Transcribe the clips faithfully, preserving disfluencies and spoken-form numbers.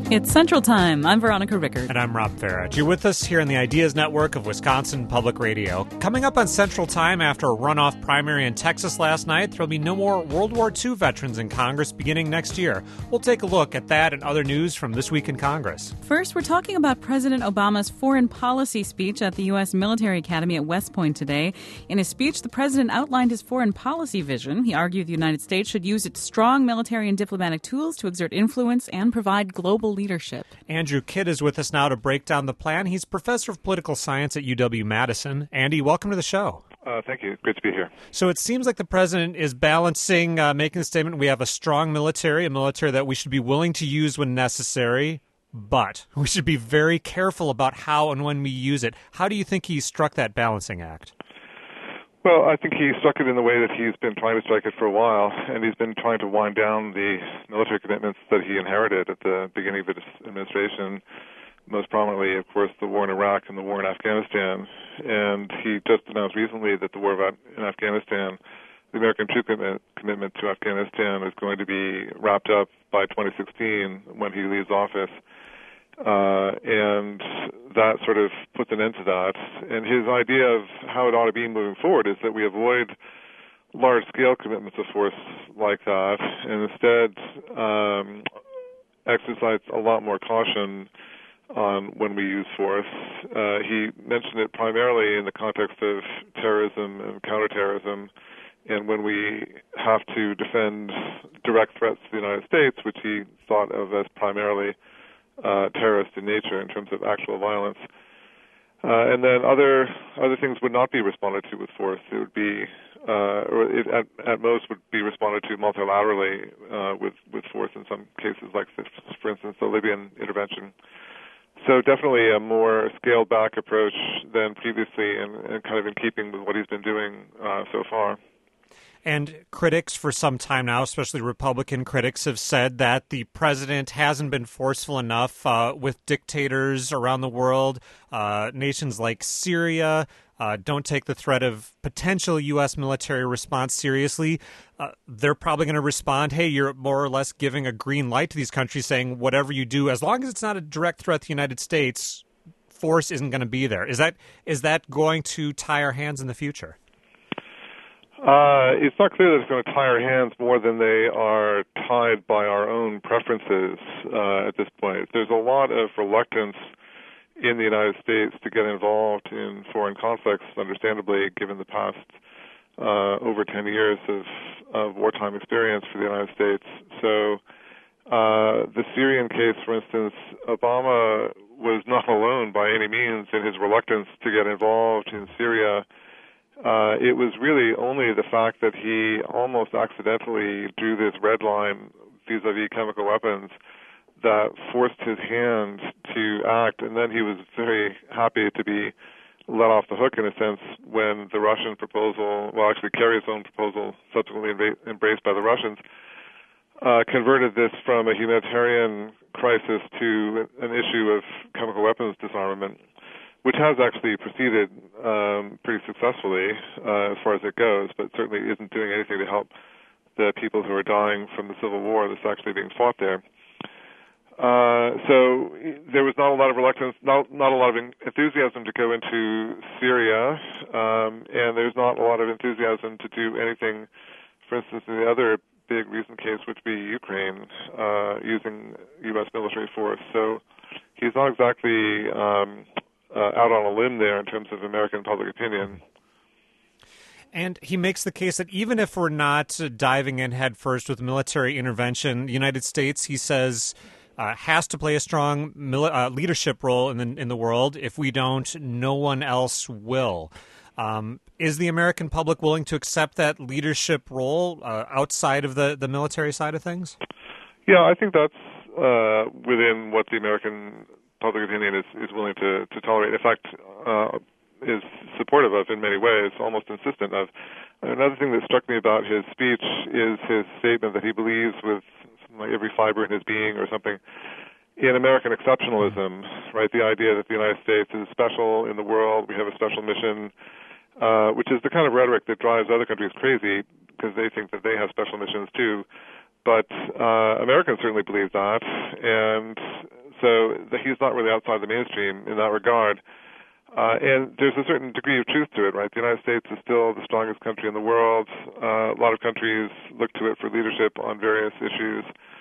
It's Central Time. I'm Veronica Rickard. And I'm Rob Farage. You're with us here on the Ideas Network of Wisconsin Public Radio. Coming up on Central Time after a runoff primary in Texas last night, there'll be no more World War Two veterans in Congress beginning next year. We'll take a look at that and other news from this week in Congress. First, we're talking about President Obama's foreign policy speech at the U S. Military Academy at West Point today. In his speech, the president outlined his foreign policy vision. He argued the United States should use its strong military and diplomatic tools to exert influence and provide global leadership. Andrew Kidd is with us now to break down the plan. He's professor of political science at U W-Madison. Andy, welcome to the show. Uh, thank you. Great to be here. So it seems like the president is balancing, uh, making the statement, we have a strong military, a military that we should be willing to use when necessary, but we should be very careful about how and when we use it. How do you think he struck that balancing act? Well, I think he struck it in the way that he's been trying to strike it for a while, and he's been trying to wind down the military commitments that he inherited at the beginning of his administration, most prominently, of course, the war in Iraq and the war in Afghanistan. And he just announced recently that the war in Afghanistan, the American troop commitment, commitment to Afghanistan is going to be wrapped up by twenty sixteen when he leaves office. Uh, and that sort of puts an end to that. And his idea of how it ought to be moving forward is that we avoid large-scale commitments of force like that and instead um, exercise a lot more caution on when we use force. Uh, he mentioned it primarily in the context of terrorism and counterterrorism, and when we have to defend direct threats to the United States, which he thought of as primarily Uh, terrorist in nature in terms of actual violence. Uh, and then other other things would not be responded to with force. It would be, uh, or it, at, at most would be responded to multilaterally uh, with, with force in some cases, like, for instance, the Libyan intervention. So definitely a more scaled-back approach than previously and, and kind of in keeping with what he's been doing uh, so far. And critics for some time now, especially Republican critics, have said that the president hasn't been forceful enough uh, with dictators around the world. Uh, nations like Syria uh, don't take the threat of potential U S military response seriously. Uh, they're probably going to respond, hey, you're more or less giving a green light to these countries, saying whatever you do, as long as it's not a direct threat to the United States, force isn't going to be there. Is that is that going to tie our hands in the future? Uh, it's not clear that it's going to tie our hands more than they are tied by our own preferences uh, at this point. There's a lot of reluctance in the United States to get involved in foreign conflicts, understandably, given the past uh, over ten years of, of wartime experience for the United States. So uh, the Syrian case, for instance, Obama was not alone by any means in his reluctance to get involved in Syria. Uh, it was really only the fact that he almost accidentally drew this red line vis-a-vis chemical weapons that forced his hand to act, and then he was very happy to be let off the hook, in a sense, when the Russian proposal, well, actually Kerry's own proposal, subsequently embraced by the Russians, uh, converted this from a humanitarian crisis to an issue of chemical weapons disarmament, which has actually proceeded um, pretty successfully uh, as far as it goes, but certainly isn't doing anything to help the people who are dying from the civil war that's actually being fought there. Uh, so there was not a lot of reluctance, not, not a lot of enthusiasm to go into Syria, um, and there's not a lot of enthusiasm to do anything, for instance, in the other big recent case, which would be Ukraine, uh, using U S military force. So he's not exactly Um, Uh, out on a limb there in terms of American public opinion. And he makes the case that even if we're not uh, diving in head first with military intervention, the United States, he says, uh, has to play a strong mili- uh, leadership role in the, in the world. If we don't, no one else will. Um, is the American public willing to accept that leadership role uh, outside of the, the military side of things? Yeah, I think that's uh, within what the American public opinion is, is willing to, to tolerate. In fact, uh, is supportive of in many ways, almost insistent of. Another thing that struck me about his speech is his statement that he believes with like every fiber in his being or something in American exceptionalism, right? The idea that the United States is special in the world, we have a special mission, uh, which is the kind of rhetoric that drives other countries crazy because they think that they have special missions too. But uh, Americans certainly believe that, and So the, he's not really outside the mainstream in that regard. Uh, and there's a certain degree of truth to it, right? The United States is still the strongest country in the world. Uh, a lot of countries look to it for leadership on various issues.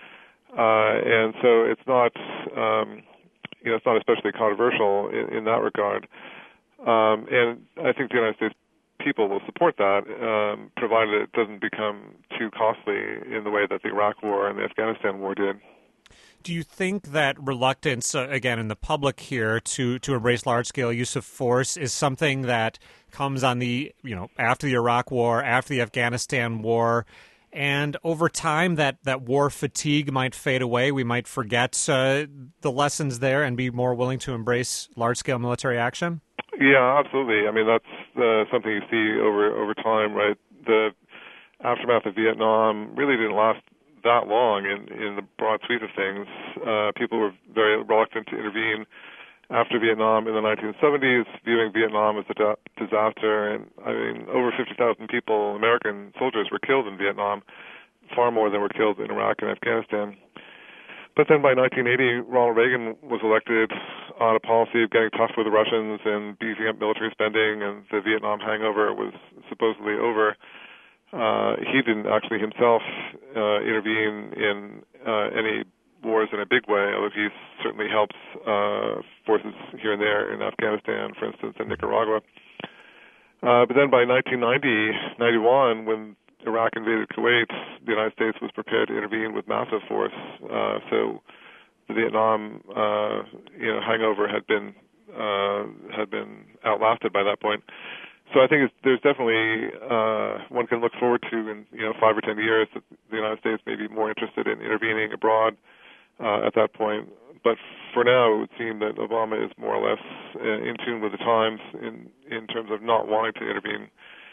Uh, and so it's not, um, you know, it's not especially controversial in, in that regard. Um, and I think the United States people will support that, um, provided it doesn't become too costly in the way that the Iraq War and the Afghanistan War did. Do you think that reluctance, uh, again, in the public here to, to embrace large-scale use of force is something that comes on the, you know, after the Iraq War, after the Afghanistan War, and over time that, that war fatigue might fade away? We might forget uh, the lessons there and be more willing to embrace large-scale military action? Yeah, absolutely. I mean, that's uh, something you see over over time, right? The aftermath of Vietnam really didn't last that long in, in the broad sweep of things. Uh, people were very reluctant to intervene after Vietnam in the nineteen seventies, viewing Vietnam as a da- disaster. And, I mean, over fifty thousand people, American soldiers, were killed in Vietnam, far more than were killed in Iraq and Afghanistan. But then by nineteen eighty, Ronald Reagan was elected on a policy of getting tough with the Russians and beefing up military spending, and the Vietnam hangover was supposedly over. Uh, he didn't actually himself uh, intervene in uh, any wars in a big way, although he certainly helps uh, forces here and there in Afghanistan, for instance, and Nicaragua. Uh, but then by nineteen ninety, ninety-one, when Iraq invaded Kuwait, the United States was prepared to intervene with massive force. Uh, so the Vietnam, uh, you know, hangover had been uh, had been outlasted by that point. So I think it's, there's definitely uh, one can look forward to in you know five or ten years that the United States may be more interested in intervening abroad uh, at that point. But for now, it would seem that Obama is more or less uh, in tune with the times in in terms of not wanting to intervene.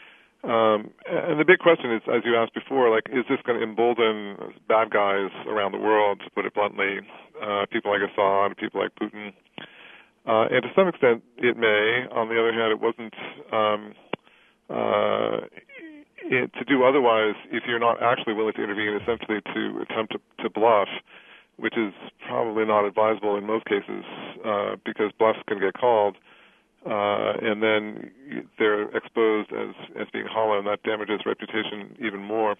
Um, and the big question is, as you asked before, like, is this going to embolden bad guys around the world, to put it bluntly, uh, people like Assad, people like Putin? Uh, and to some extent, it may. On the other hand, it wasn't um, uh, it, to do otherwise if you're not actually willing to intervene, essentially to attempt to, to bluff, which is probably not advisable in most cases uh, because bluffs can get called. Uh, and then they're exposed as, as being hollow, and that damages reputation even more.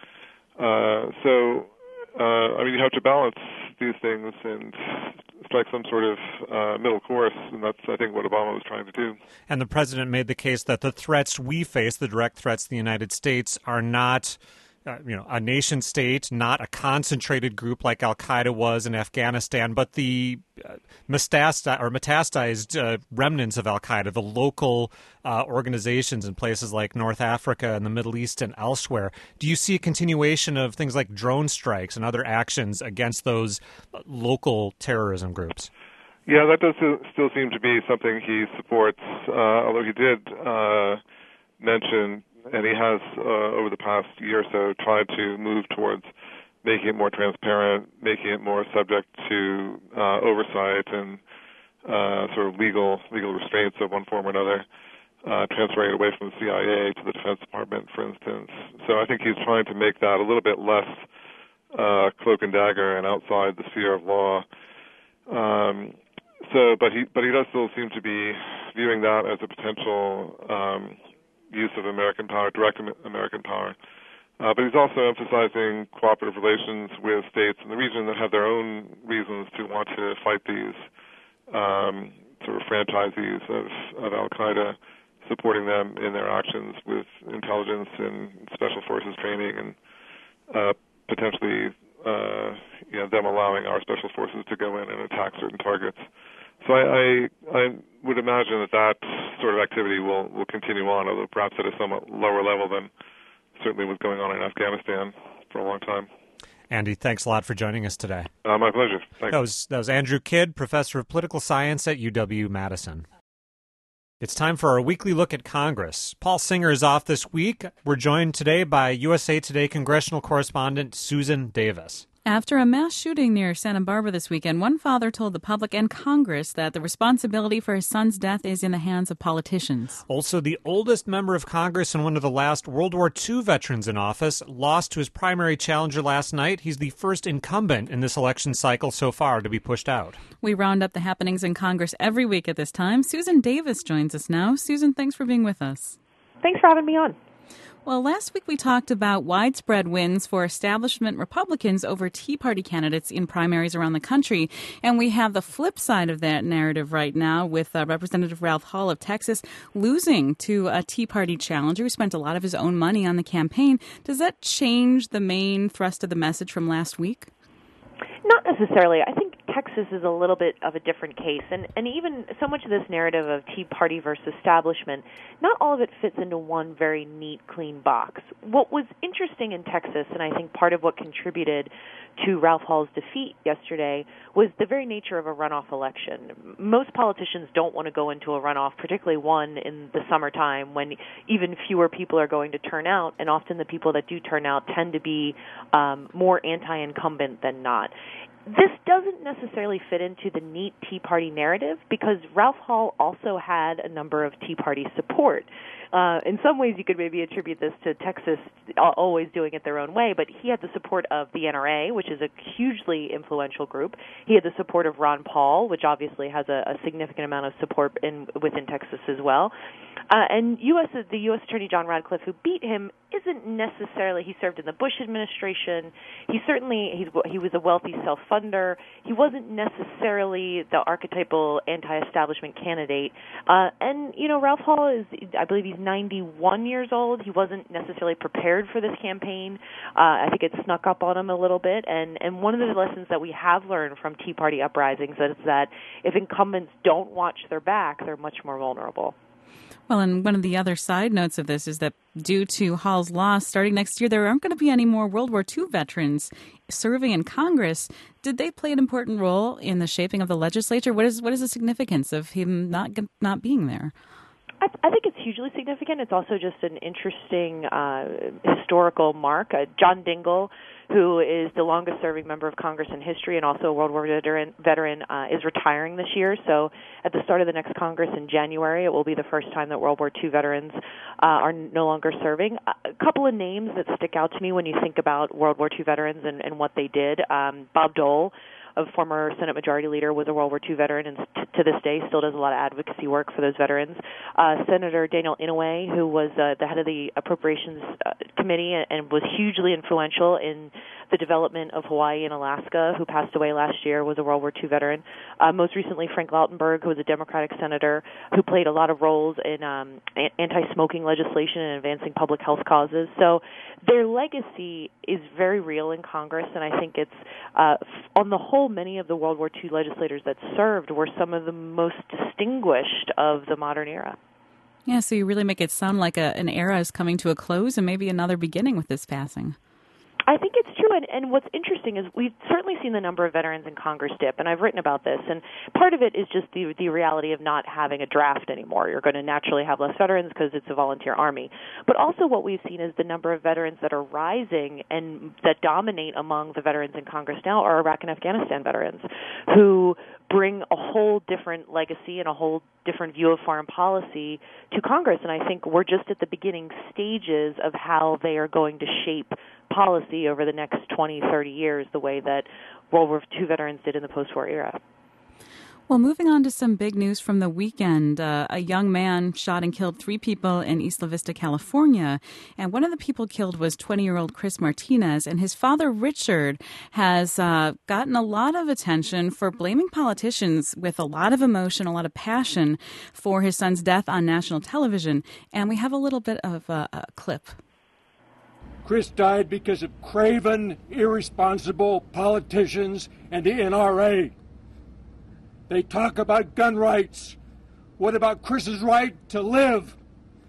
Uh, so, uh, I mean, you have to balance these things and strike some sort of uh, middle course, and that's, I think, what Obama was trying to do. And the president made the case that the threats we face, the direct threats to the United States, are not Uh, you know, a nation state, not a concentrated group like Al-Qaeda was in Afghanistan, but the uh, metastazed or metastasized uh, remnants of Al-Qaeda, the local uh, organizations in places like North Africa and the Middle East and elsewhere. Do you see a continuation of things like drone strikes and other actions against those local terrorism groups? Yeah, that does still seem to be something he supports, uh, although he did uh, mention, and he has, uh, over the past year or so, tried to move towards making it more transparent, making it more subject to uh, oversight and uh, sort of legal legal restraints of one form or another, uh, transferring it away from the C I A to the Defense Department, for instance. So I think he's trying to make that a little bit less uh, cloak and dagger and outside the sphere of law. Um, so, but he but he does still seem to be viewing that as a potential Um, use of American power, direct American power. Uh, but he's also emphasizing cooperative relations with states in the region that have their own reasons to want to fight these um, sort of franchisees of, of Al-Qaeda, supporting them in their actions with intelligence and special forces training and uh, potentially uh, you know, them allowing our special forces to go in and attack certain targets. So I, I, I would imagine that that sort of activity will, will continue on, although perhaps at a somewhat lower level than certainly was going on in Afghanistan for a long time. Andy, thanks a lot for joining us today. Uh, my pleasure. Thanks. That was, that was Andrew Kidd, professor of political science at U W-Madison. It's time for our weekly look at Congress. Paul Singer is off this week. We're joined today by U S A Today congressional correspondent Susan Davis. After a mass shooting near Santa Barbara this weekend, one father told the public and Congress that the responsibility for his son's death is in the hands of politicians. Also, the oldest member of Congress and one of the last World War Two veterans in office lost to his primary challenger last night. He's the first incumbent in this election cycle so far to be pushed out. We round up the happenings in Congress every week at this time. Susan Davis joins us now. Susan, thanks for being with us. Thanks for having me on. Well, last week we talked about widespread wins for establishment Republicans over Tea Party candidates in primaries around the country. And we have the flip side of that narrative right now with uh, Representative Ralph Hall of Texas losing to a Tea Party challenger who spent a lot of his own money on the campaign. Does that change the main thrust of the message from last week? Not necessarily. I think Texas is a little bit of a different case. And, and even so much of this narrative of Tea Party versus establishment, not all of it fits into one very neat, clean box. What was interesting in Texas, and I think part of what contributed to Ralph Hall's defeat yesterday, was the very nature of a runoff election. Most politicians don't want to go into a runoff, particularly one in the summertime when even fewer people are going to turn out, and often the people that do turn out tend to be um, more anti-incumbent than not. This doesn't necessarily fit into the neat Tea Party narrative because Ralph Hall also had a number of Tea Party support. Uh, in some ways, you could maybe attribute this to Texas always doing it their own way, but he had the support of the N R A, which is a hugely influential group. He had the support of Ron Paul, which obviously has a, a significant amount of support in, within Texas as well. Uh, and U S the U S Attorney John Radcliffe, who beat him, isn't necessarily, he served in the Bush administration. He certainly, he's, he was a wealthy self-funder. He wasn't necessarily the archetypal anti-establishment candidate. Uh, and, you know, Ralph Hall is, I believe he's ninety-one years old. He wasn't necessarily prepared for this campaign. Uh, I think it snuck up on him a little bit. And, and one of the lessons that we have learned from Tea Party uprisings is that if incumbents don't watch their back, they're much more vulnerable. Well, and one of the other side notes of this is that due to Hall's loss, starting next year, there aren't going to be any more World War Two veterans serving in Congress. Did they play an important role in the shaping of the legislature? What is what is the significance of him not not being there? I, I think it's hugely significant. It's also just an interesting uh, historical mark. Uh, John Dingell, who is the longest-serving member of Congress in history and also a World War veteran, veteran uh, is retiring this year. So at the start of the next Congress in January, it will be the first time that World War Two veterans uh, are no longer serving. A couple of names that stick out to me when you think about World War Two veterans and, and what they did. Um, Bob Dole, a former Senate Majority Leader, was a World War Two veteran and t- to this day still does a lot of advocacy work for those veterans. Uh, Senator Daniel Inouye, who was uh, the head of the Appropriations uh, Committee and, and was hugely influential in the development of Hawaii and Alaska, who passed away last year, was a World War Two veteran. Uh, most recently, Frank Lautenberg, who was a Democratic senator who played a lot of roles in um, anti-smoking legislation and advancing public health causes. So their legacy is very real in Congress, and I think it's, uh, on the whole, many of the World War Two legislators that served were some of the most distinguished of the modern era. Yeah, so you really make it sound like a, an era is coming to a close and maybe another beginning with this passing. I think it's true, and, and what's interesting is we've certainly seen the number of veterans in Congress dip, and I've written about this, and part of it is just the the reality of not having a draft anymore. You're going to naturally have less veterans because it's a volunteer army. But also what we've seen is the number of veterans that are rising and that dominate among the veterans in Congress now are Iraq and Afghanistan veterans who bring a whole different legacy and a whole different view of foreign policy to Congress, and I think we're just at the beginning stages of how they are going to shape policy over the next twenty, thirty years the way that World War Two veterans did in the post-war era. Well, moving on to some big news from the weekend. Uh, a young man shot and killed three people in Isla Vista, California. And one of the people killed was twenty-year-old Chris Martinez. And his father, Richard, has uh, gotten a lot of attention for blaming politicians with a lot of emotion, a lot of passion for his son's death on national television. And we have a little bit of a, a clip. Chris died because of craven, irresponsible politicians and the N R A. They talk about gun rights. What about Chris's right to live?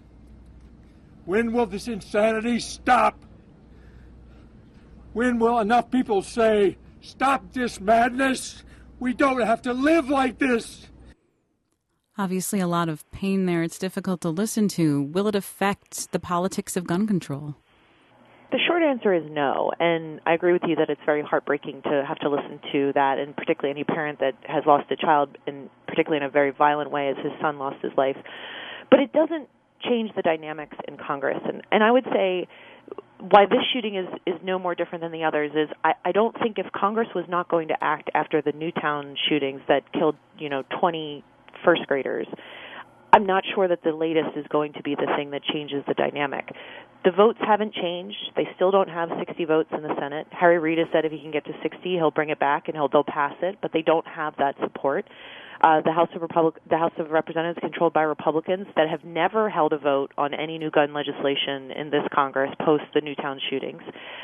When will this insanity stop? When will enough people say, stop this madness? We don't have to live like this. Obviously, a lot of pain there. It's difficult to listen to. Will it affect the politics of gun control? The short answer is no, and I agree with you that it's very heartbreaking to have to listen to that, and particularly any parent that has lost a child, and particularly in a very violent way as his son lost his life. But it doesn't change the dynamics in Congress, and, and I would say why this shooting is, is no more different than the others is I, I don't think if Congress was not going to act after the Newtown shootings that killed, you know, twenty first graders, I'm not sure that the latest is going to be the thing that changes the dynamic. The votes haven't changed. They still don't have sixty votes in the Senate. Harry Reid has said if he can get to sixty, he'll bring it back and he'll they'll pass it, but they don't have that support. Uh, the House of Republic, the House of Representatives, controlled by Republicans that have never held a vote on any new gun legislation in this Congress post the Newtown shootings,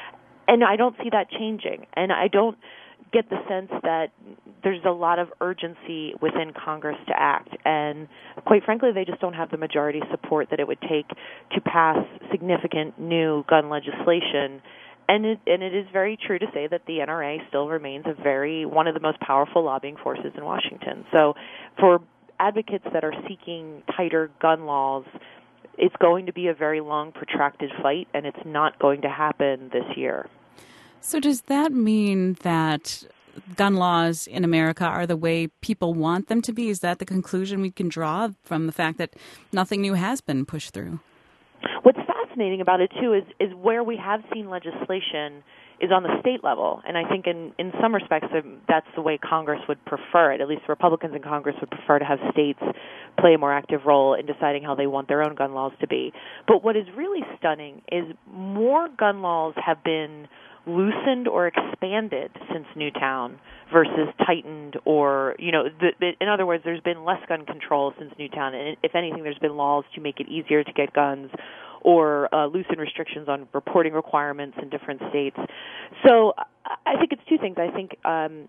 and I don't see that changing. And I don't get the sense that there's a lot of urgency within Congress to act. And quite frankly, they just don't have the majority support that it would take to pass significant new gun legislation. And it, and it is very true to say that the N R A still remains a very one of the most powerful lobbying forces in Washington. So for advocates that are seeking tighter gun laws, it's going to be a very long, protracted fight, and it's not going to happen this year. So does that mean that gun laws in America are the way people want them to be? Is that the conclusion we can draw from the fact that nothing new has been pushed through? What's fascinating about it, too, is, is where we have seen legislation is on the state level. And I think in, in some respects that's the way Congress would prefer it. At least Republicans in Congress would prefer to have states play a more active role in deciding how they want their own gun laws to be. But what is really stunning is more gun laws have been loosened or expanded since Newtown versus tightened or, you know, the, the, in other words, there's been less gun control since Newtown. And if anything, there's been laws to make it easier to get guns or uh, loosen restrictions on reporting requirements in different states. So I think it's two things. I think um,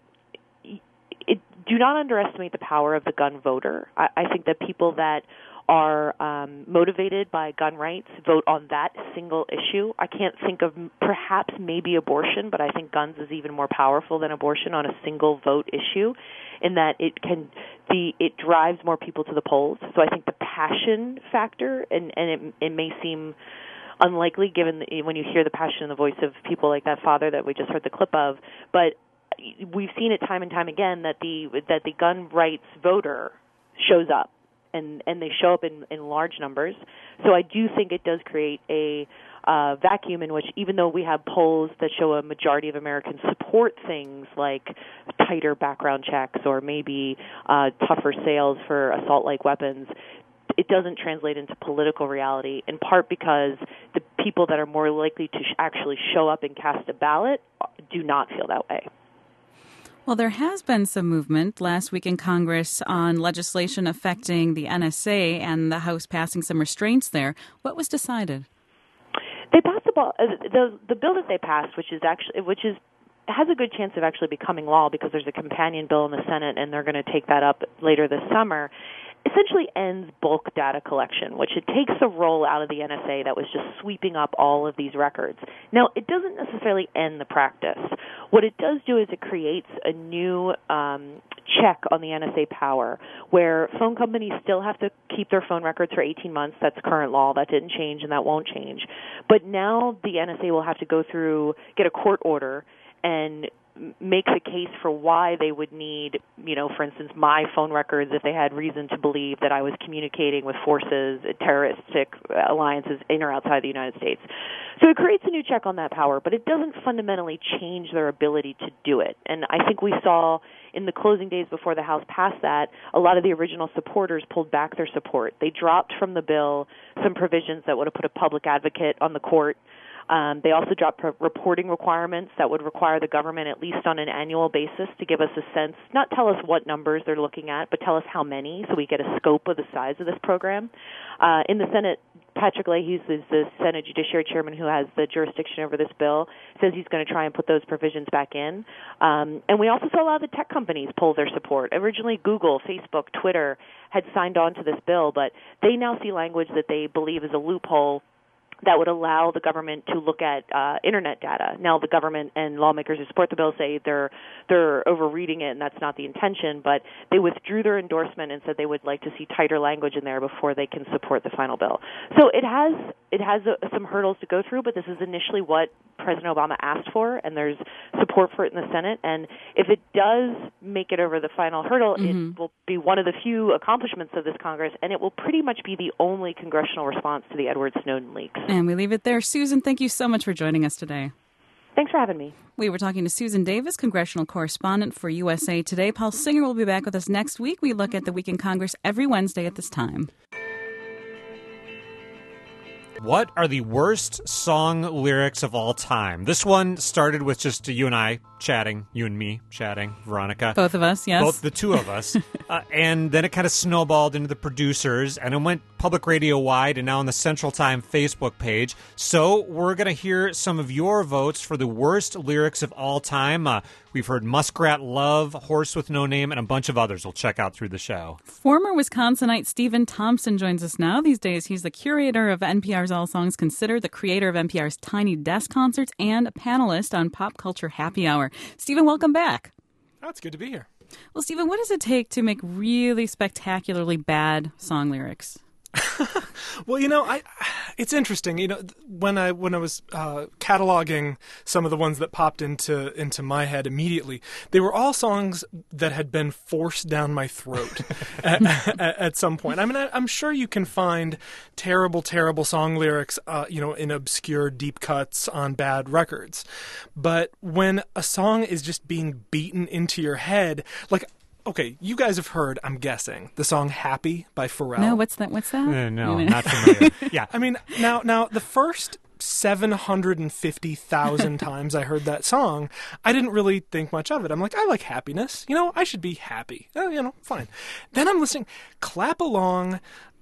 it, do not underestimate the power of the gun voter. I, I think that people that are um, motivated by gun rights vote on that single issue. I can't think of perhaps maybe abortion, but I think guns is even more powerful than abortion on a single vote issue in that it can the it drives more people to the polls. So I think the passion factor, and, and it, it may seem unlikely given the, when you hear the passion in the voice of people like that father that we just heard the clip of, but we've seen it time and time again that the that the gun rights voter shows up. And, and they show up in, in large numbers. So I do think it does create a uh, vacuum in which, even though we have polls that show a majority of Americans support things like tighter background checks or maybe uh, tougher sales for assault-like weapons, it doesn't translate into political reality, in part because the people that are more likely to sh- actually show up and cast a ballot do not feel that way. Well, there has been some movement last week in Congress on legislation affecting the N S A and the House passing some restraints there. What was decided? They passed the bill, uh, the the bill that they passed, which is actually which is has a good chance of actually becoming law because there's a companion bill in the Senate and they're going to take that up later this summer. Essentially ends bulk data collection, which it takes a role out of the N S A that was just sweeping up all of these records. Now, it doesn't necessarily end the practice. What it does do is it creates a new um, check on the N S A power, where phone companies still have to keep their phone records for eighteen months. That's current law. That didn't change, and that won't change. But now the N S A will have to go through, get a court order, and make the case for why they would need, you know, for instance, my phone records if they had reason to believe that I was communicating with forces, terroristic alliances in or outside the United States. So it creates a new check on that power, but it doesn't fundamentally change their ability to do it. And I think we saw in the closing days before the House passed that, a lot of the original supporters pulled back their support. They dropped from the bill some provisions that would have put a public advocate on the court. Um, they also dropped pro- reporting requirements that would require the government, at least on an annual basis, to give us a sense, not tell us what numbers they're looking at, but tell us how many, so we get a scope of the size of this program. Uh, in the Senate, Patrick Leahy, who's the Senate Judiciary Chairman who has the jurisdiction over this bill, says he's going to try and put those provisions back in. Um, and we also saw a lot of the tech companies pull their support. Originally, Google, Facebook, Twitter had signed on to this bill, but they now see language that they believe is a loophole that would allow the government to look at uh, internet data. Now, the government and lawmakers who support the bill say they're they're overreading it, and that's not the intention. But they withdrew their endorsement and said they would like to see tighter language in there before they can support the final bill. So it has it has a, some hurdles to go through, but this is initially what President Obama asked for, and there's support for it in the Senate. And if it does make it over the final hurdle, mm-hmm. it will be one of the few accomplishments of this Congress, and it will pretty much be the only congressional response to the Edward Snowden leaks. And we leave it there. Susan, thank you so much for joining us today. Thanks for having me. We were talking to Susan Davis, congressional correspondent for U S A Today. Paul Singer will be back with us next week. We look at the week in Congress every Wednesday at this time. What are the worst song lyrics of all time? This one started with just you and I chatting, you and me chatting, Veronica. Both of us, yes. Both the two of us. uh, and then it kind of snowballed into the producers, and it went public radio wide and now on the Central Time Facebook page. So we're going to hear some of your votes for the worst lyrics of all time. Uh, we've heard Muskrat Love, Horse with No Name, and a bunch of others we'll check out through the show. Former Wisconsinite Stephen Thompson joins us now. These days, he's the curator of N P R's All Songs Considered, the creator of N P R's Tiny Desk Concerts, and a panelist on Pop Culture Happy Hour. Stephen, welcome back. Oh, it's good to be here. Well, Stephen, what does it take to make really spectacularly bad song lyrics? Well, you know, I it's interesting. You know, when I when I was uh, cataloging some of the ones that popped into into my head immediately, they were all songs that had been forced down my throat at, at, at some point. I mean, I, I'm sure you can find terrible, terrible song lyrics, uh, you know, in obscure deep cuts on bad records. But when a song is just being beaten into your head, like. Okay, you guys have heard, I'm guessing, the song Happy by Pharrell. No, what's that? What's that? Uh, no, not familiar. Yeah. I mean, now, now the first seven hundred fifty thousand times I heard that song, I didn't really think much of it. I'm like, I like happiness. You know, I should be happy. Oh, you know, fine. Then I'm listening. Clap along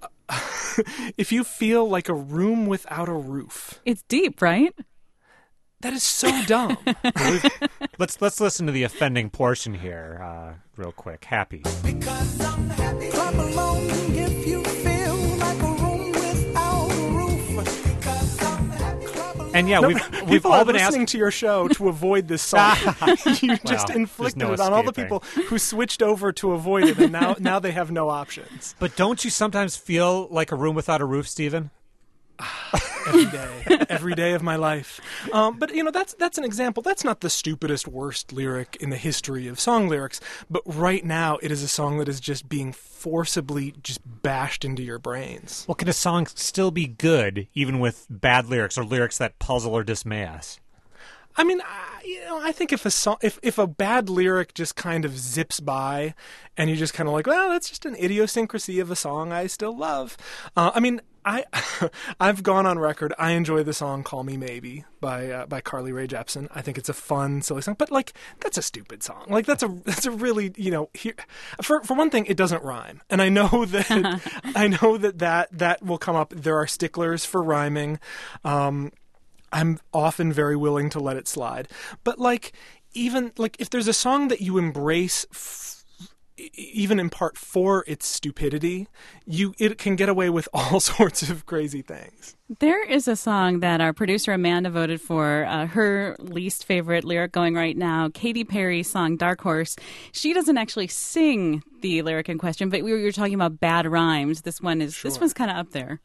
if you feel like a room without a roof. It's deep, right? That is so dumb. let's let's listen to the offending portion here, uh, real quick. Happy. Because I'm happy. Clap along if you feel like a room without a roof. Because I'm happy. Clap along. And yeah, no, we've we've people all are been listening asking to your show to avoid this song. You just well, inflicted no it on all the escaping. people who switched over to avoid it, and now now they have no options. But don't you sometimes feel like a room without a roof, Stephen? Every day, every day of my life. Um, but, you know, that's that's an example. That's not the stupidest, worst lyric in the history of song lyrics. But right now, it is a song that is just being forcibly just bashed into your brains. Well, can a song still be good even with bad lyrics or lyrics that puzzle or dismay us? I mean, I, you know, I think if a song, if if a bad lyric just kind of zips by, and you're just kind of like, well, that's just an idiosyncrasy of a song I still love. Uh, I mean, I I've gone on record. I enjoy the song "Call Me Maybe" by uh, by Carly Rae Jepsen. I think it's a fun, silly song, but like that's a stupid song. Like that's a that's a really you know here for for one thing, it doesn't rhyme, and I know that I know that, that that will come up. There are sticklers for rhyming. Um, I'm often very willing to let it slide. But, like, even, like, if there's a song that you embrace, f- even in part for its stupidity, you it can get away with all sorts of crazy things. There is a song that our producer Amanda voted for, uh, her least favorite lyric going right now, Katy Perry's song Dark Horse. She doesn't actually sing the lyric in question, but we were, we were talking about bad rhymes. This one is, Sure. this one's kind of up there.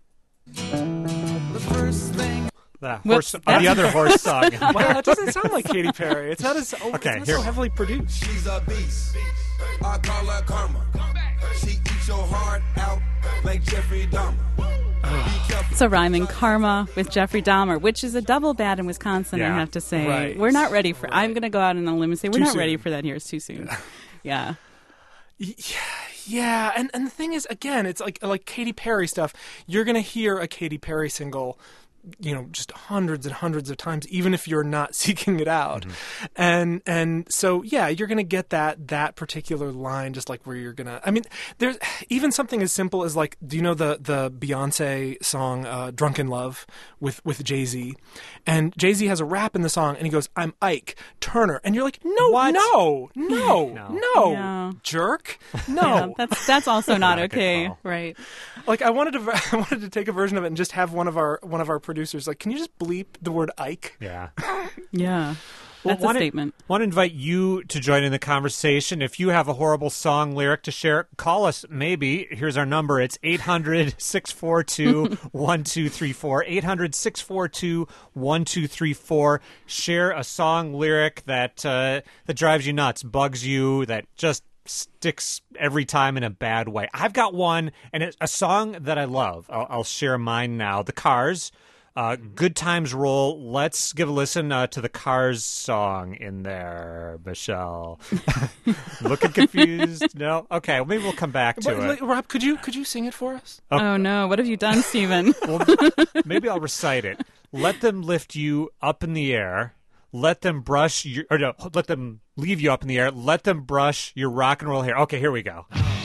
The first thing. The, horse, uh, the other horse song. Wow, it doesn't sound like Katy Perry. It's not as oh, Okay, it's not here- so heavily produced. She's a beast. I call her karma. She eats your heart out like Jeffrey Dahmer. Be careful. So rhyming Karma with Jeffrey Dahmer, which is a double bad in Wisconsin, Yeah. I have to say. Right. We're not ready for I'm going to go out on a limb and say we're Too not soon. ready for that here. It's too soon. Yeah. Yeah, and, and the thing is, again, it's like like Katy Perry stuff. You're going to hear a Katy Perry single, you know, just hundreds and hundreds of times, even if you're not seeking it out. Mm-hmm. And and so, yeah, you're going to get that that particular line, just like where you're going to, I mean, there's even something as simple as like, do you know the, the Beyonce song, uh, Drunken Love with, with Jay-Z? And Jay-Z has a rap in the song and he goes, I'm Ike Turner. And you're like, no, What? no, no, No. no, Yeah. jerk. Yeah, No. that's that's also not Not a good okay. call. Right. Like I wanted to, I wanted to take a version of it and just have one of our one of our producer's like, can you just bleep the word Ike? Yeah. Yeah. That's well, a statement. I want to invite you to join in the conversation. If you have a horrible song lyric to share, call us maybe. Here's our number. It's eight hundred, six four two, one two three four. eight hundred, six four two, one two three four. Share a song lyric that uh, that drives you nuts, bugs you, that just sticks every time in a bad way. I've got one, and it's a song that I love. I'll, I'll share mine now. The Cars. Uh, Good Times Roll. Let's give a listen uh, to the Cars song in there, Michelle. Looking confused? No? Okay, well, maybe we'll come back to But, it. like, Rob, could you could you sing it for us? Oh. Oh, no. What have you done, Stephen? Well, maybe I'll recite it. Let them lift you up in the air. Let them brush your, or no, let them leave you up in the air. Let them brush your rock and roll hair. Okay, here we go.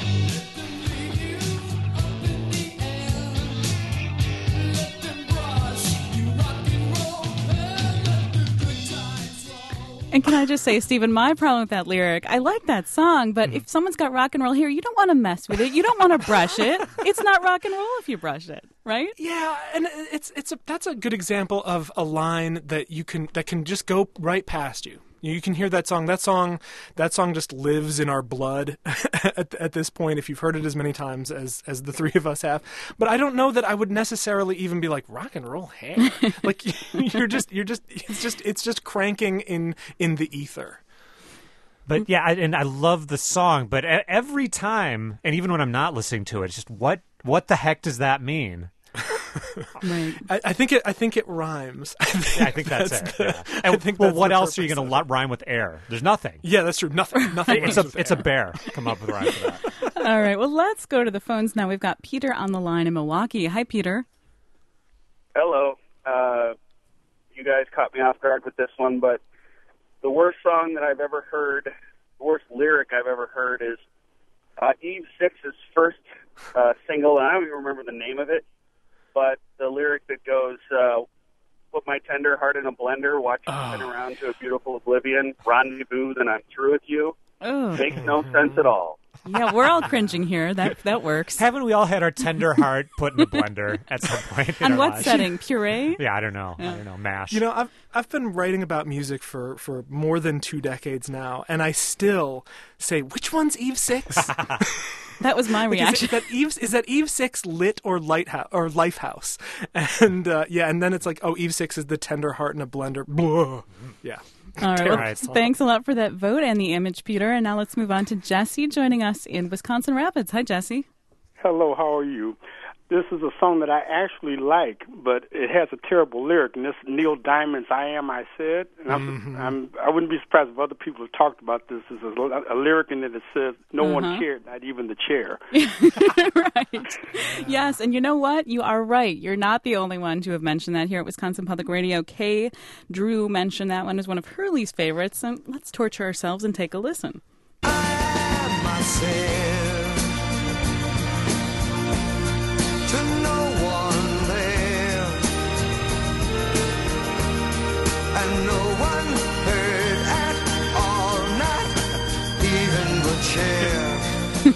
And can I just say, Stephen, my problem with that lyric, I like that song, but if someone's got rock and roll hair, you don't want to mess with it. You don't want to brush it. It's not rock and roll if you brush it, right? Yeah, and it's it's a that's a good example of a line that you can that can just go right past you. You can hear that song. That song, that song just lives in our blood at, at this point. If you've heard it as many times as as the three of us have, but I don't know that I would necessarily even be like rock and roll hair. Like you're just you're just it's just it's just cranking in in the ether. But yeah, I, and I love the song, but e- every time, and even when I'm not listening to it, it's just what what the heck does that mean? Right. I, I think it. I think it rhymes. I think, Yeah, I think that's, that's it. the- Yeah. I And, think well, that's what the else are you purpose going of to rhyme with air? There's nothing. Yeah, that's true. Nothing. Nothing. It's rhymes a with it's a air. bear. Come up with a rhyme for that. All right. Well, let's go to the phones now. We've got Peter on the line in Milwaukee. Hi, Peter. Hello. Uh, you guys caught me off guard with this one, but the worst song that I've ever heard, the worst lyric I've ever heard is uh, Eve Six's first uh, single, and I don't even remember the name of it, but the lyric that goes, uh, put my tender heart in a blender, watch you spin around to a beautiful oblivion, rendezvous, then I'm through with you, Oh, makes no sense at all. yeah, we're all cringing here. That that works. Haven't we all had our tender heart put in a blender at some point? in On our what lives? setting? Puree? Yeah, I don't know. I don't know. Mash. You know, I've I've been writing about music for, for more than two decades now, and I still say, which one's Eve Six? That was my Like, reaction. Is, it, that Eve, is that Eve Six lit or lighthouse or Lifehouse? And uh, yeah, and then it's like, oh, Eve Six is the tender heart in a blender. Blah. Yeah. All right. Well, Right. thanks a lot for that vote and the image, Peter. And now let's move on to Jesse joining us in Wisconsin Rapids. Hi, Jesse. Hello, how are you? This is a song that I actually like, but it has a terrible lyric, and this Neil Diamond's "I Am I Said." And I'm, Mm-hmm. I'm, I wouldn't be surprised if other people have talked about this. There's a, a lyric in it that says, "No Uh-huh. one cared, not even the chair." Right. Yes, and you know what? You are right. You're not the only one to have mentioned that here at Wisconsin Public Radio. Kay Drew mentioned that one as one of her least favorites. And let's torture ourselves and take a listen. myself to no one there, and no one heard at all, not even the chair.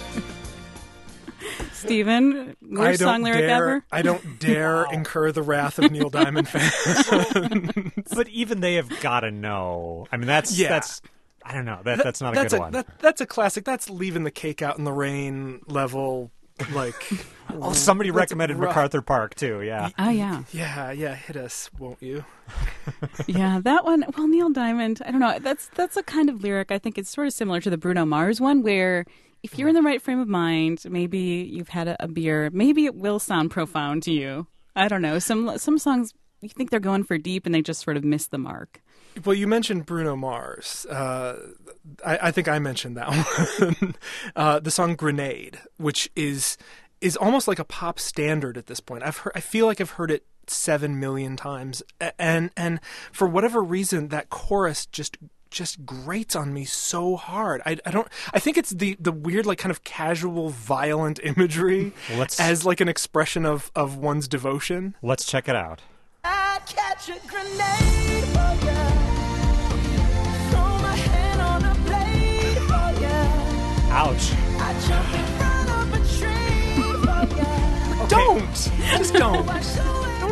Steven, I worst don't song lyric dare, ever? I don't dare incur the wrath of Neil Diamond fans. But even they have got to know. I mean, that's Yeah. that's. I don't know. That that's not a that's good a, one. That, that's a classic. That's leaving the cake out in the rain level. Like, oh, somebody that's recommended rough. MacArthur Park too. Yeah. Oh, yeah. Yeah, yeah, hit us, won't you? Yeah, that one. Well, Neil Diamond, I don't know. That's that's a kind of lyric. I think it's sort of similar to the Bruno Mars one, where if you're in the right frame of mind, maybe you've had a, a beer, maybe it will sound profound to you. I don't know. Some some songs you think they're going for deep, and they just sort of miss the mark. Well, you mentioned Bruno Mars. Uh, I, I think I mentioned that one. uh, the song "Grenade," which is is almost like a pop standard at this point. I've heard, I feel like I've heard it seven million times, and and for whatever reason, that chorus just just grates on me so hard. I, I don't. I think it's the the weird, like, kind of casual, violent imagery Well, let's- as like an expression of of one's devotion. Let's check it out. I catch a grenade for ya. Throw my hand on a blade for ya. Ouch. I jump in front of a tree for ya. Don't just don't. I show it Don't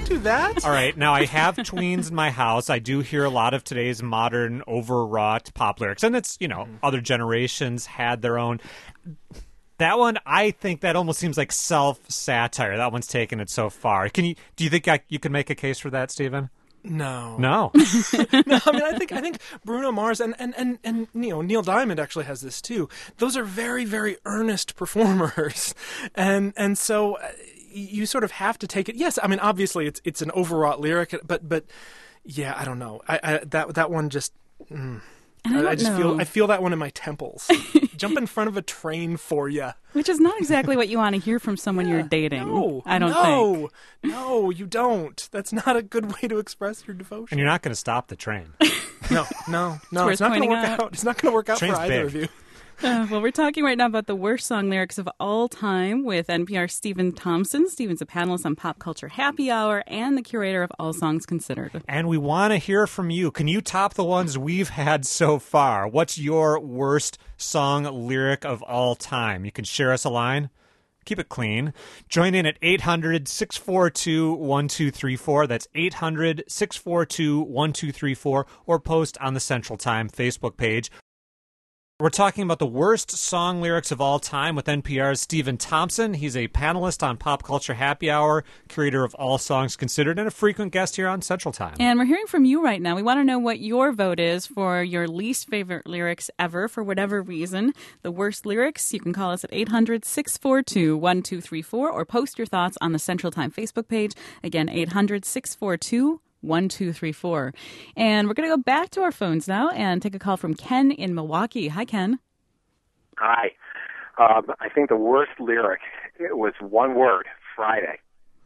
don't do that. All right, now I have tweens in my house. I do hear a lot of today's modern, overwrought pop lyrics, and it's, you know, mm-hmm. other generations had their own. That one, I think that almost seems like self-satire. That one's taken it so far. Can you? Do you think I, you can make a case for that, Stephen? No, no, no. I mean, I think I think Bruno Mars and and and and you know, Neil Diamond actually has this too. Those are very very earnest performers, and and so uh, you sort of have to take it. Yes, I mean, obviously it's it's an overwrought lyric, but but yeah, I don't know. I, I that that one just. Mm. I, I just know. feel I feel that one in my temples. Jump in front of a train for ya. Which is not exactly what you want to hear from someone yeah, you're dating. No, I don't no, think. No, you don't. That's not a good way to express your devotion. And you're not going to stop the train. no, no, no. It's, it's not going to work out. out. It's not going to work out Train's for either big. of you. Uh, well, we're talking right now about the worst song lyrics of all time with N P R's Stephen Thompson. Stephen's a panelist on Pop Culture Happy Hour and the curator of All Songs Considered. And we want to hear from you. Can you top the ones we've had so far? What's your worst song lyric of all time? You can share us a line. Keep it clean. Join in at eight hundred, six four two, one two three four. That's eight hundred, six four two, one two three four. Or post on the Central Time Facebook page. We're talking about the worst song lyrics of all time with N P R's Stephen Thompson. He's a panelist on Pop Culture Happy Hour, curator of All Songs Considered, and a frequent guest here on Central Time. And we're hearing from you right now. We want to know what your vote is for your least favorite lyrics ever, for whatever reason. The worst lyrics, you can call us at eight hundred, six four two, one two three four or post your thoughts on the Central Time Facebook page. Again, eight hundred, six four two, one two three four. And we're going to go back to our phones now and take a call from Ken in Milwaukee. Hi, Ken. Hi. Um, I think the worst lyric, it was one word, Friday.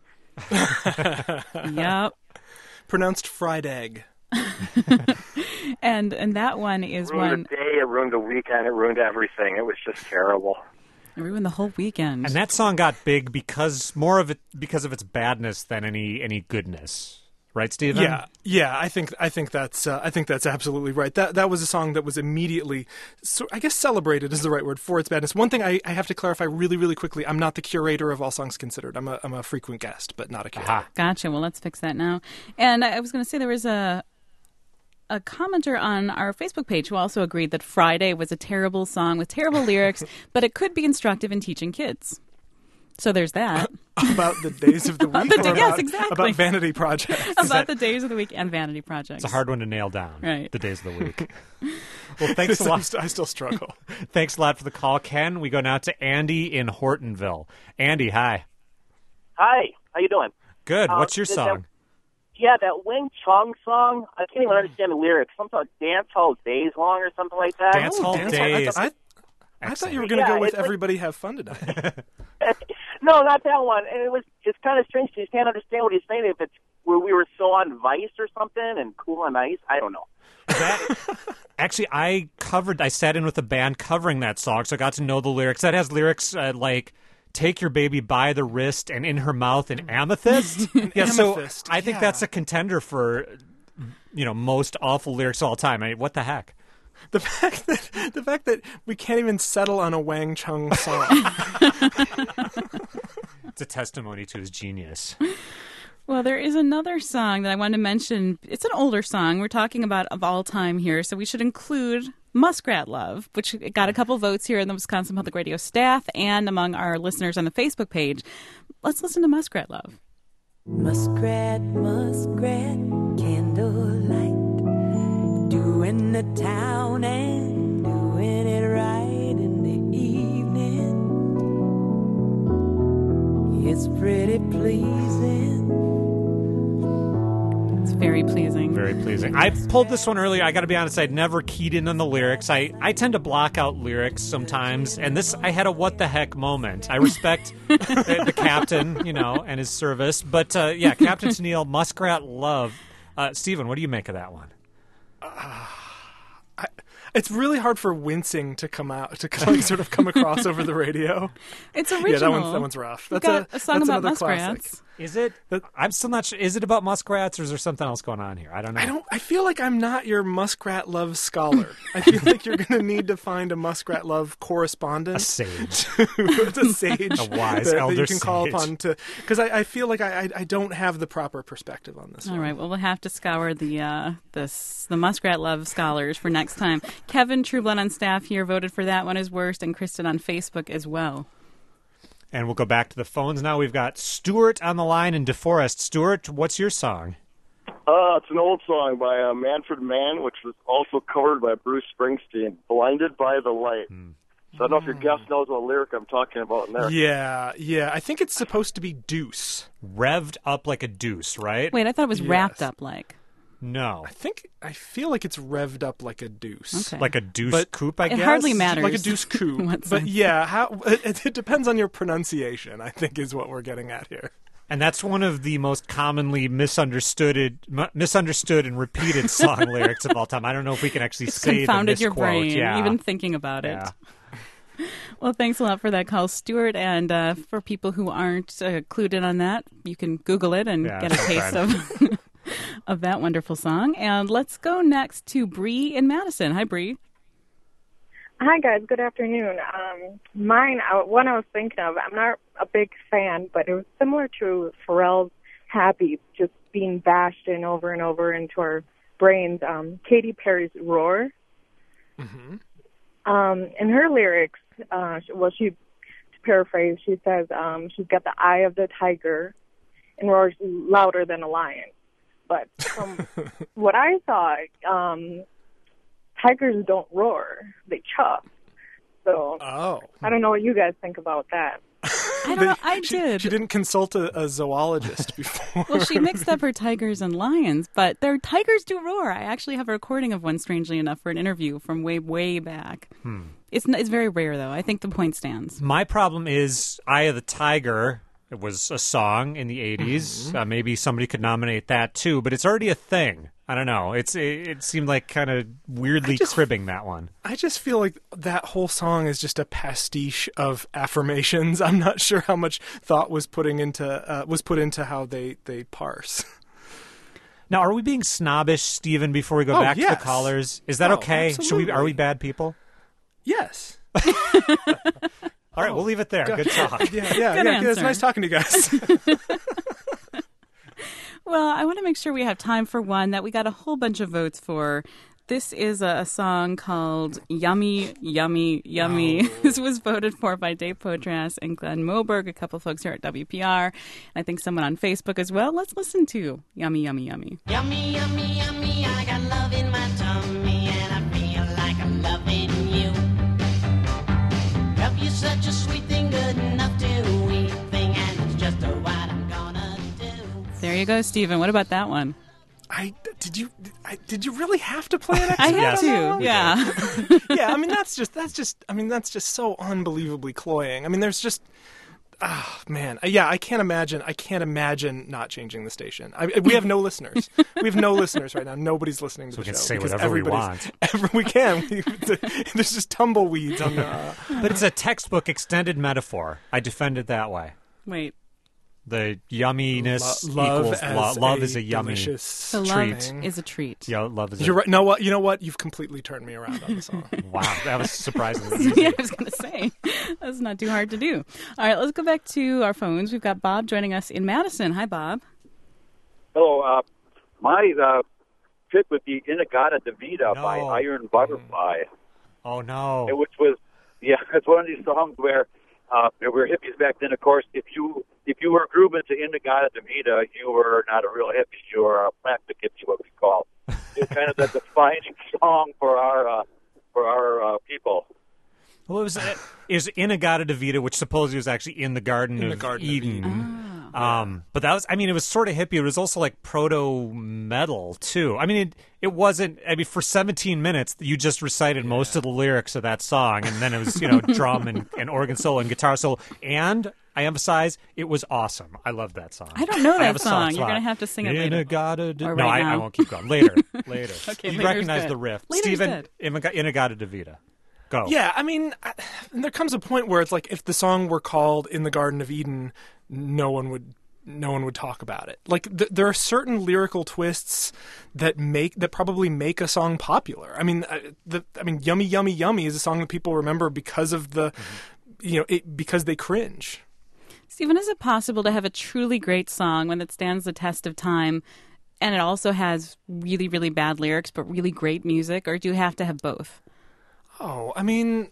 Yep. Pronounced fried egg. and and that one is it ruined one... the day, it ruined the weekend, it ruined everything. It was just terrible. It ruined the whole weekend. And that song got big because more of it because of its badness than any any goodness. Right, Stephen? Yeah, yeah. I think I think that's uh, I think that's absolutely right. That that was a song that was immediately, so I guess, celebrated is the right word for its badness. One thing I, I have to clarify really, really quickly: I'm not the curator of All Songs Considered. I'm a I'm a frequent guest, but not a curator. Aha. Gotcha. Well, let's fix that now. And I was going to say there was a a commenter on our Facebook page who also agreed that Friday was a terrible song with terrible lyrics, but it could be instructive in teaching kids. So there's that. About the days of the week? the, or yes, about, exactly. About vanity projects. About that... the days of the week and vanity projects. It's a hard one to nail down. Right. The days of the week. Well, thanks a lot. I still struggle. Thanks a lot for the call, Ken. We go now to Andy in Hortonville. Andy, hi. Hi. How you doing? Good. What's um, your song? That, yeah, that Wing Chong song. I can't even understand the lyrics. Something like Dance Hall Days Long or something like that. Dance Hall Dance Days. Hall. I, I, I thought you were going to yeah, go with like, Everybody Have Fun Tonight. No, not that one. And it was it's kind of strange. You can't understand what he's saying. If it's where we were so on Vice or something and Cool on Ice, I don't know. That, actually, I covered. I sat in with a band covering that song, so I got to know the lyrics. That has lyrics uh, like "Take your baby by the wrist and in her mouth an amethyst." An yeah, amethyst, so I think yeah. that's a contender for you know most awful lyrics of all time. I mean, what the heck? The fact that the fact that we can't even settle on a Wang Chung song. It's a testimony to his genius. Well, there is another song that I wanted to mention. It's an older song. We're talking about of all time here, so we should include Muskrat Love, which got a couple votes here in the Wisconsin Public Radio staff and among our listeners on the Facebook page. Let's listen to Muskrat Love. Muskrat, muskrat, candlelight, doing the town and doing it right in the evening. It's pretty pleasing. It's very pleasing. Very pleasing. I pulled this one earlier. I got to be honest, I'd never keyed in on the lyrics. I, I tend to block out lyrics sometimes, and this, I had a what the heck moment. I respect the, the captain, you know, and his service. But, uh, yeah, Captain Tennille, Muskrat Love. Uh, Stephen, what do you make of that one? Uh, I, it's really hard for wincing to come out to like, sort of come across over the radio. It's original. Yeah, that one's that one's rough. That's got a, a song that's about another muskrats. Classic. Is it? I'm still not sure. Is it about muskrats, or is there something else going on here? I don't know. I don't. I feel like I'm not your muskrat love scholar. I feel like you're going to need to find a muskrat love correspondent, a sage, a sage, a wise that, elder that you can call sage. upon to. Because I, I feel like I, I I don't have the proper perspective on this. All one. right. Well, we'll have to scour the uh, the the muskrat love scholars for next time. Kevin Trueblood on staff here voted for that one as worst, and Kristen on Facebook as well. And we'll go back to the phones now. We've got Stuart on the line in DeForest. Stuart, what's your song? Uh, it's an old song by uh, Manfred Mann, which was also covered by Bruce Springsteen, Blinded by the Light. Hmm. So I don't know if your guest knows what lyric I'm talking about in there. Yeah, yeah. I think it's supposed to be deuce. Revved up like a deuce, right? Wait, I thought it was Yes. wrapped up like. No. I think, I feel like it's revved up like a deuce. Okay. Like a deuce But coupe, I it guess? hardly matters. Like a deuce coupe. What But sense? yeah, how it, it depends on your pronunciation, I think is what we're getting at here. And that's one of the most commonly misunderstood m- misunderstood and repeated song lyrics of all time. I don't know if we can actually It's say confounded the your misquote. brain, Yeah. even thinking about it. Yeah. Well, thanks a lot for that call, Stuart. And uh, for people who aren't uh, clued in on that, you can Google it and Yeah, get a taste of of that wonderful song. And let's go next to Bree in Madison. Hi, Bree. Hi, guys. Good afternoon. Um, mine, uh, one I was thinking of, I'm not a big fan, but it was similar to Pharrell's Happy, just being bashed in over and over into our brains. Um, Katy Perry's Roar. Mm-hmm. Um, in her lyrics, uh, she- well, she, to paraphrase, she says um, she's got the eye of the tiger and roars louder than a lion. But from what I saw, um, tigers don't roar; they chuff. So Oh. I don't know what you guys think about that. I don't know. I she, did. She didn't consult a, a zoologist before. Well, she mixed up her tigers and lions, but their tigers do roar. I actually have a recording of one, strangely enough, for an interview from way, way back. Hmm. It's n- it's very rare, though. I think the point stands. My problem is Eye of the Tiger. It was a song in the eighties. Mm-hmm. Uh, maybe somebody could nominate that too, but it's already a thing. I don't know. It's It, it seemed like kind of weirdly just- cribbing that one. I just feel like that whole song is just a pastiche of affirmations. I'm not sure how much thought was putting into uh, was put into how they, they parse. Now, are we being snobbish, Stephen, before we go Oh, back to yes. the callers? Is that Oh, okay? Should we? Are we absolutely. bad people? Yes. All right, we'll leave it there. Good. Good talk. Yeah, yeah, Good yeah. It's answer. nice talking to you guys. Well, I want to make sure we have time for one that we got a whole bunch of votes for. This is a, a song called Yummy, Yummy, Yummy. Oh. This was voted for by Dave Potras and Glenn Moberg, a couple folks here at W P R, and I think someone on Facebook as well. Let's listen to Yummy, Yummy, Yummy. Yummy, yummy, yummy, I got love in my tummy and I feel like I'm loving you. Love you such a sweet thing, good enough to eat thing, and it's just a what I'm gonna do. There you go, Stephen. What about that one? I did you I, did you really have to play an I excerpt had on to, that one? yeah. Yeah, I mean that's just that's just I mean that's just so unbelievably cloying. I mean there's just oh man, yeah, I can't imagine I can't imagine not changing the station. I, we have no listeners. We have no listeners right now. Nobody's listening to So the we can show say because whatever we everybody's- want. Every, we can. We, there's just tumbleweeds on the. Uh, But it's a textbook extended metaphor. I defend it that way. Wait. The yumminess Lo- love equals as lo- love a is a yummy delicious So treat. love is a treat. Yeah, love is. You're a, right. No, what you know? What you've completely turned me around on the song. Wow, that was surprisingly easy. Yeah, I was going to say. That's not too hard to do. All right, let's go back to our phones. We've got Bob joining us in Madison. Hi, Bob. Hello. Uh, my uh, pick would be Inagata Devita No. by Iron Butterfly, Oh no! and which was, yeah, it's one of these songs where uh, we were hippies back then. Of course, if you if you were grooving to Inagata Devita, you were not a real hippie. You were a plastic hippie, what we call. It's kind of the defining song for our uh, for our uh, people. Well, it was it is Inagata Devita, which supposedly was actually in the Garden, In of, the Garden of Eden. Eden. Um, but that was, I mean, it was sort of hippie. It was also like proto metal too. I mean, it it wasn't. I mean, for seventeen minutes, you just recited most of the lyrics of that song, and then it was you know drum and, and organ solo and guitar solo. And I emphasize, it was awesome. I love that song. I don't know I have that a soft song. You're spot. going to have to sing it later. Inagata De- Or no, right I, I now. won't keep going. Later, later. Okay, you later's recognize good. the riff, Later's Stephen. good. Inaga- Inagata Devita. Go. Yeah, I mean, I, there comes a point where it's like if the song were called "In the Garden of Eden," no one would no one would talk about it. Like th- there are certain lyrical twists that make that probably make a song popular. I mean, uh, the I mean, "Yummy Yummy Yummy" is a song that people remember because of the, mm-hmm. you know, it, because they cringe. Stephen, is it possible to have a truly great song when it stands the test of time, and it also has really, really bad lyrics but really great music, or do you have to have both? Oh, I mean,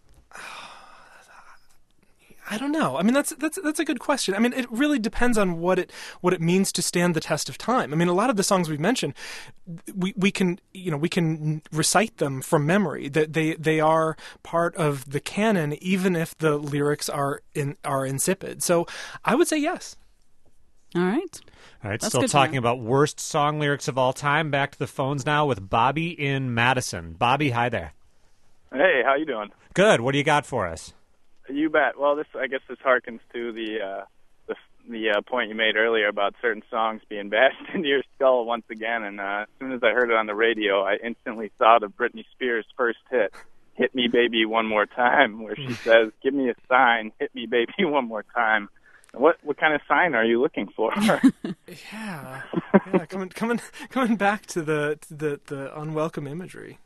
I don't know. I mean, that's that's that's a good question. I mean, it really depends on what it what it means to stand the test of time. I mean, a lot of the songs we've mentioned, we we can you know we can recite them from memory. That they they are part of the canon, even if the lyrics are in are insipid. So, I would say yes. All right. All right. That's Still good to talking know. about worst song lyrics of all time. Back to the phones now with Bobby in Madison. Bobby, hi there. Hey, how you doing? Good. What do you got for us? You bet. Well, this I guess this harkens to the uh, the, the uh, point you made earlier about certain songs being bashed into your skull once again. And uh, as soon as I heard it on the radio, I instantly thought of Britney Spears' first hit, "Hit Me Baby One More Time," where she says, "Give me a sign, hit me baby one more time." What what kind of sign are you looking for? yeah, yeah. Coming coming coming back to the to the the unwelcome imagery.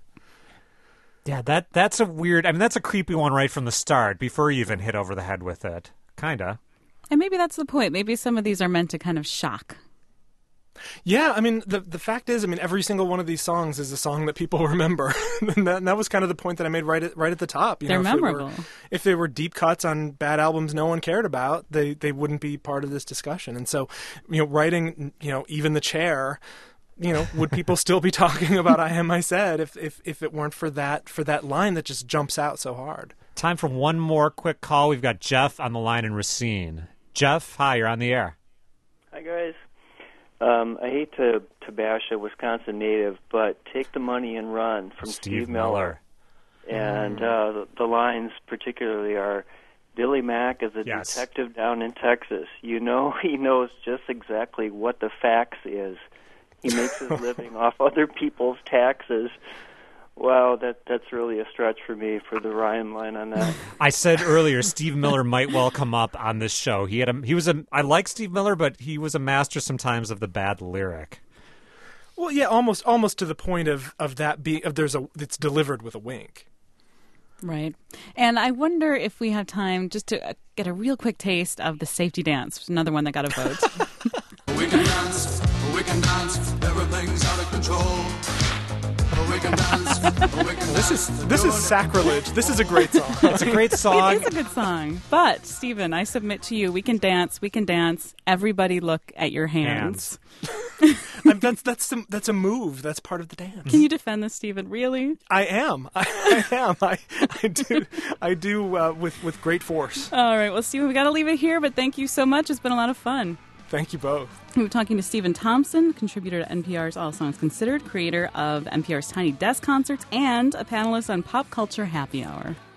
Yeah, that that's a weird. I mean, that's a creepy one right from the start. Before you even hit over the head with it, kinda. And maybe that's the point. Maybe some of these are meant to kind of shock. Yeah, I mean, the the fact is, I mean, every single one of these songs is a song that people remember, and, that, and that was kind of the point that I made right at right at the top. You They're know, if memorable. They were, if they were deep cuts on bad albums no one cared about, they they wouldn't be part of this discussion. And so, you know, writing, you know, Even the Chair. You know, would people still be talking about I Am I Said if, if, if it weren't for that for that line that just jumps out so hard? Time for one more quick call. We've got Jeff on the line in Racine. Jeff, hi, you're on the air. Hi, guys. Um, I hate to, to bash a Wisconsin native, but Take the Money and Run from Steve Steve Miller. Miller. And uh, the, the lines particularly are, Billy Mack is a Yes. detective down in Texas. You know he knows just exactly what the fax is. He makes his living off other people's taxes. Wow, that that's really a stretch for me for the rhyme line on that. I said earlier, Steve Miller might well come up on this show. He had a, he was a. I like Steve Miller, but he was a master sometimes of the bad lyric. Well, yeah, almost almost to the point of, of that being of there's a it's delivered with a wink. Right. And I wonder if we have time just to uh, get a real quick taste of the Safety Dance, another one that got a vote. We can dance, we can dance, everything's out of control. We can dance, we can dance. This is this is sacrilege. This is a great song. It's a great song. It is a good song. But, Stephen, I submit to you, we can dance, we can dance. Everybody look at your hands. I'm, that's that's a, that's a move. That's part of the dance. Can you defend this, Stephen? Really? I am. I, I am. I, I do. I do uh, with with great force. All right. Well, Stephen, we got to leave it here, but thank you so much. It's been a lot of fun. Thank you both. We were talking to Stephen Thompson, contributor to N P R's All Songs Considered, creator of N P R's Tiny Desk Concerts, and a panelist on Pop Culture Happy Hour.